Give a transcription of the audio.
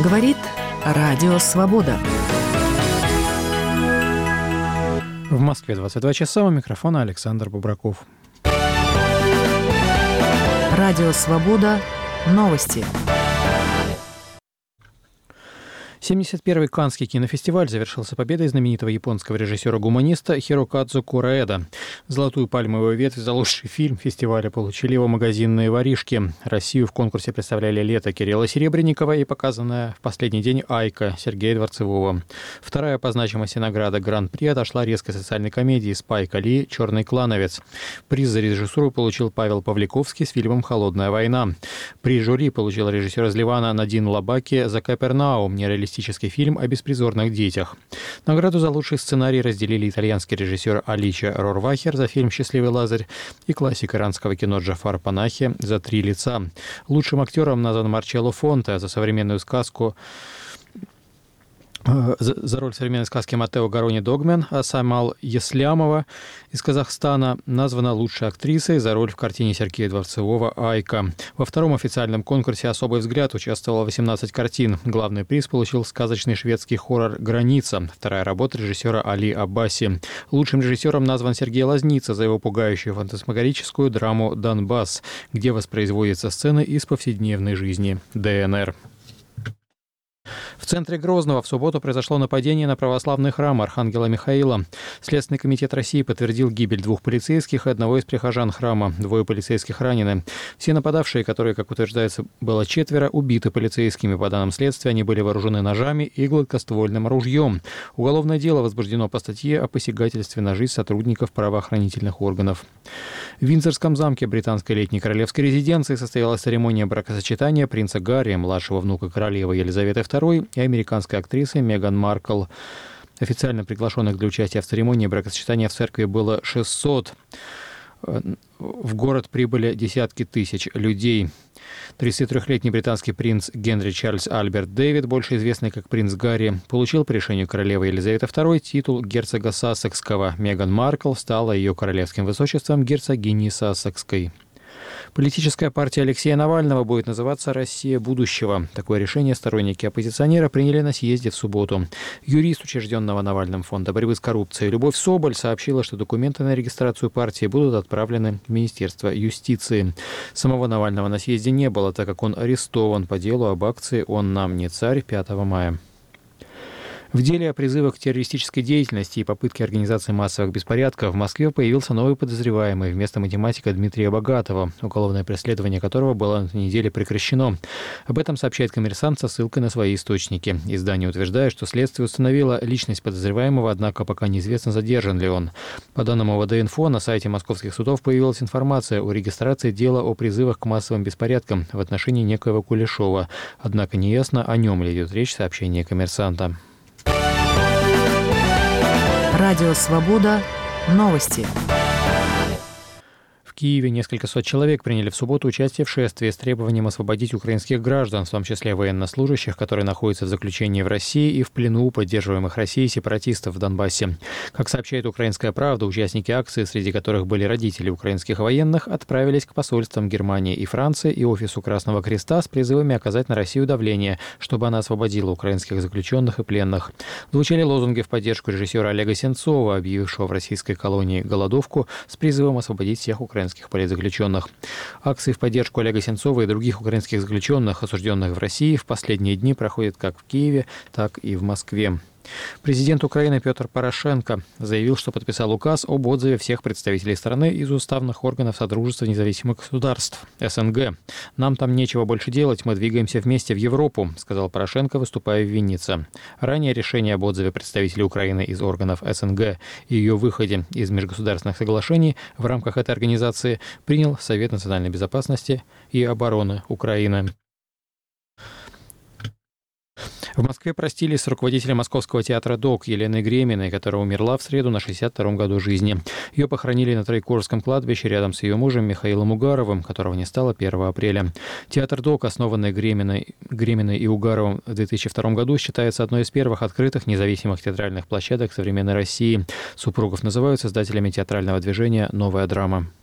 Говорит Радио Свобода. В Москве 22 часа, у микрофона Александр Бубраков. Радио Свобода. Новости. 71-й Каннский кинофестиваль завершился победой знаменитого японского режиссера-гуманиста Хирокадзу Кураэда. Золотую пальмовую ветвь за лучший фильм фестиваля получили его «Магазинные воришки». Россию в конкурсе представляли «Лето» Кирилла Серебренникова и показанная в последний день «Айка» Сергея Дворцевого. Вторая по значимости награда Гран-при отошла резкой социальной комедии Спайка Ли «Черный клановец». Приз за режиссуру получил Павел Павликовский с фильмом «Холодная война». Приз жюри получил режиссер из Ливана Надин Лабаки за «Капернаум», нереалистичный фильм о беспризорных детях. Награду за лучший сценарий разделили итальянский режиссер Аличо Рорвахер за фильм «Счастливый Лазарь» и классик иранского кино Джафар Панахи за «Три лица». Лучшим актером назван Марчелло Фонте за современную сказку за роль современной сказки Матео Гарони Догмен, а Самал Еслямова из Казахстана названа лучшей актрисой за роль в картине Сергея Дворцевого «Айка». Во втором официальном конкурсе «Особый взгляд» участвовало 18 картин. Главный приз получил сказочный шведский хоррор «Граница». Вторая работа режиссера Али Аббаси. Лучшим режиссером назван Сергей Лазница за его пугающую фантасмагорическую драму «Донбасс», где воспроизводятся сцены из повседневной жизни ДНР. В центре Грозного в субботу произошло нападение на православный храм Архангела Михаила. Следственный комитет России подтвердил гибель 2 полицейских и одного из прихожан храма. 2 полицейских ранены. Все нападавшие, которые, как утверждается, было 4, убиты полицейскими. По данным следствия, они были вооружены ножами и гладкоствольным ружьем. Уголовное дело возбуждено по статье о посягательстве на жизнь сотрудников правоохранительных органов. В Виндзорском замке британской летней королевской резиденции состоялась церемония бракосочетания принца Гарри, младшего внука королевы Елизаветы II, и американской актрисы Меган Маркл. Официально приглашенных для участия в церемонии бракосочетания в церкви было 600. В город прибыли десятки тысяч людей. 33-летний британский принц Генри Чарльз Альберт Дэвид, больше известный как принц Гарри, получил по решению королевы Елизаветы II титул герцога Сассекского. Меган Маркл стала ее королевским высочеством герцогиней Сассекской. Политическая партия Алексея Навального будет называться «Россия будущего». Такое решение сторонники оппозиционера приняли на съезде в субботу. Юрист учрежденного Навальным фонда борьбы с коррупцией Любовь Соболь сообщила, что документы на регистрацию партии будут отправлены в Министерство юстиции. Самого Навального на съезде не было, так как он арестован по делу об акции «Он нам не царь» 5 мая. В деле о призывах к террористической деятельности и попытке организации массовых беспорядков в Москве появился новый подозреваемый вместо математика Дмитрия Богатова, уголовное преследование которого было на неделе прекращено. Об этом сообщает «Коммерсант» со ссылкой на свои источники. Издание утверждает, что следствие установило личность подозреваемого, однако пока неизвестно, задержан ли он. По данным ОВД-инфо, на сайте московских судов появилась информация о регистрации дела о призывах к массовым беспорядкам в отношении некоего Кулешова. Однако неясно, о нем ли идет речь, сообщение «Коммерсанта». Радио Свобода. Новости. В Киеве несколько сот человек приняли в субботу участие в шествии с требованием освободить украинских граждан, в том числе военнослужащих, которые находятся в заключении в России и в плену поддерживаемых Россией сепаратистов в Донбассе. Как сообщает «Украинская правда», участники акции, среди которых были родители украинских военных, отправились к посольствам Германии и Франции и офису Красного Креста с призывами оказать на Россию давление, чтобы она освободила украинских заключенных и пленных. Звучали лозунги в поддержку режиссера Олега Сенцова, объявившего в российской колонии голодовку, с призывом освободить всех украинских политзаключенных. Акции в поддержку Олега Сенцова и других украинских заключенных, осужденных в России, в последние дни проходят как в Киеве, так и в Москве. Президент Украины Петр Порошенко заявил, что подписал указ об отзыве всех представителей страны из уставных органов Содружества независимых государств СНГ. «Нам там нечего больше делать, мы двигаемся вместе в Европу», сказал Порошенко, выступая в Виннице. Ранее решение об отзыве представителей Украины из органов СНГ и ее выходе из межгосударственных соглашений в рамках этой организации принял Совет национальной безопасности и обороны Украины. В Москве простились с руководителем Московского театра ДОК Еленой Греминой, которая умерла в среду на 62-м году жизни. Ее похоронили на Троекуровском кладбище рядом с ее мужем Михаилом Угаровым, которого не стало 1 апреля. Театр ДОК, основанный Греминой и Угаровым в 2002 году, считается одной из первых открытых независимых театральных площадок современной России. Супругов называют создателями театрального движения «Новая драма».